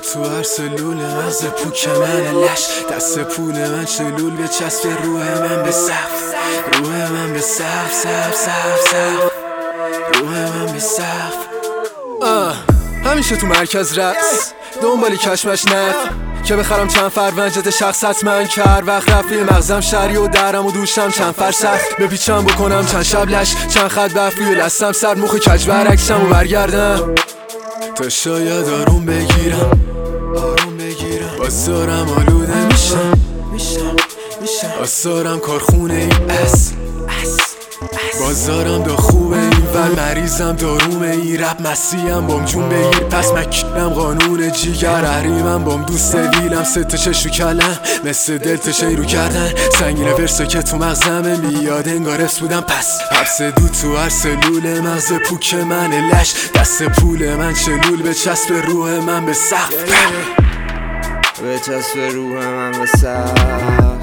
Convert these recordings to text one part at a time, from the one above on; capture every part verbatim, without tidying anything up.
تو هر سلول مغز پوک من لش، دست پول من چلول به چسب روح من به سقف، روح من به سقف سقف سقف سقف، روح من به سقف. همیشه تو مرکز رأس دنبالی کشمش نف که بخرم چند فرونجت شخص حتما کر وقت رفی مغزم شری و درم و دوشم چند فرسخت بپیچم بکنم چند شبلش چند خط بفری و لستم سر مخ کج برعکسم و برگردم تا شاید آروم بگیرم آروم بگیرم بازارم آلوده میشم میشم میشم آثارم کارخونه این اصل بازارم دا خوبه این ور مریضم دارومه این رب مسیحم بام جون بگیر پس مکیرم قانون جیگر احریمم بام دوست ویلم ست چشو کلم مثل دل تشی رو کردن سنگین ورسا که تو مغزمه میاد انگار افس بودم پس حبس دو تو هر سلول مغز پوک من لش دست پول من چلول به چسب روح من به سقف به چسب روح من به سقف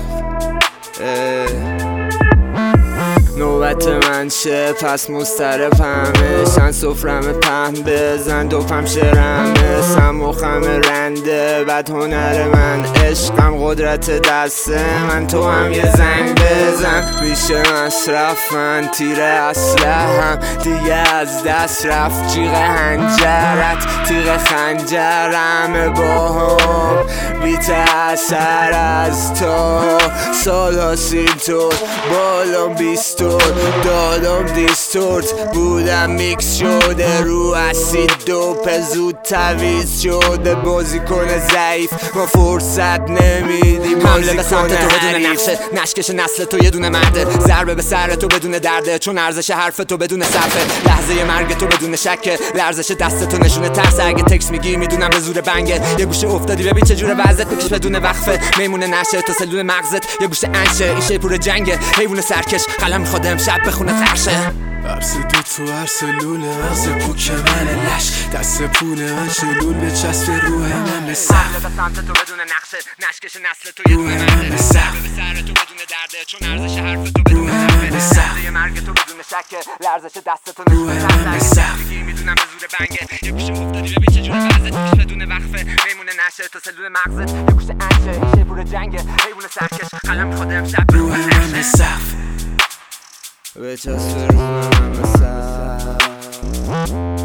نوبت من شه پس مضطربمه شن سفرم پهن بزن دوپم شرمه سموخم رنده بد هنر من عشقم قدرت دسته من تو هم یه زنگ بزن میشه مصرف من تیر اسلحم دیگه از دست رفت جیغ هنجرت تیغ خنجرم با هم بی تأثر از تو سال حاصل تو بالام بیستور دادم دیستورت بودم میکس شده رو اسید دوپ زود تویز شده بازی کنه ضعیف ما فرصت نمیدیم حمله به سمت تو بدون نقشه نشکش نسل تو یه دونه مرده ضربه به سر تو بدون درده چون ارزش حرف تو بدون صرفه لحظه مرگ تو بدون شکه لرزش دست تو نشونه ترس اگه تکس میگی میدونم به زور بنگه یه گوشه افتادی ببین چه جوره وضعت بکش بدون وقفه میمونه نشه تا سلول مغزت یه گوشه انشه این شی پور جنگه حیوان سرکش قلم میخواد امشب بخونه ترشه حبس دو تو هر سلول مغز پوک من لش دست پول من چلول به چسب روح من به سقف به سمت تو بدون نقشه نشکش نسل تو یه دونه مرده به سر تو بدون درده چون ارزش حرف تو بدون صرفه مرگ تو بدون شکه لرزش دست تو نشونه ترس میدونم به زور بنگه یه گوشه افتادی ببین چه جوره وضعت بکش بدون وقفه میمونه نشه تا سلول مغزت یه گوشه انشه این شی پور جنگه حیوان سرکش قلم میخواد امشب روح من به سقف به چسب روح من به سقف